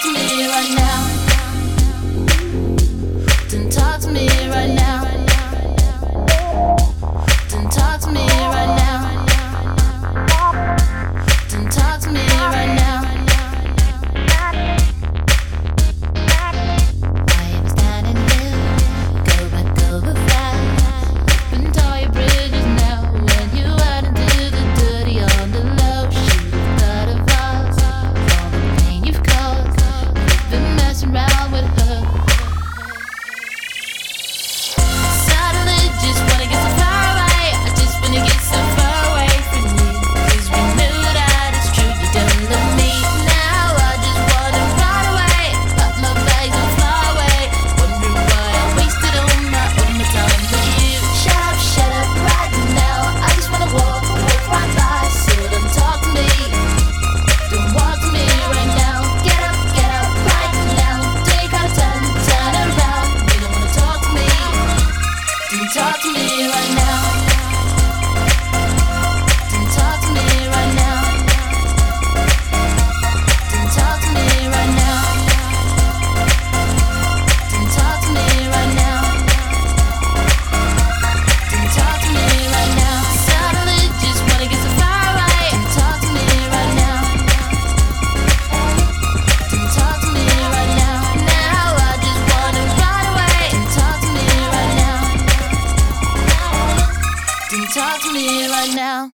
to me right now. Don't talk to me right now. Don't talk to me right now. Don't talk to me right now. I am standing here, go back over fast. Open all your bridges now. When you run into the dirty on the low, shoot thought of us, all the pain you've caused. You've been messing around with her. Suddenly, just wanna get so far away. I just wanna get so far away from you. 'Cause we knew that it's true, you don't love me. Now I just wanna run away, pack my bags and fly away. Wondering why I wasted all my time with you. Shut up right now. I just wanna walk right by. So don't talk to me. Don't walk to me right now. Get up right now. Take out a turn around. You don't wanna talk to me. Don't talk to me right now. Don't talk to me right now. Don't talk to me right now. Don't talk to me right now. Don't talk to me right now. Suddenly just wanna get so far away. Don't talk to me right now. Don't talk to me right now. Now I just wanna run away. Don't talk to me right now. Don't talk to me right now.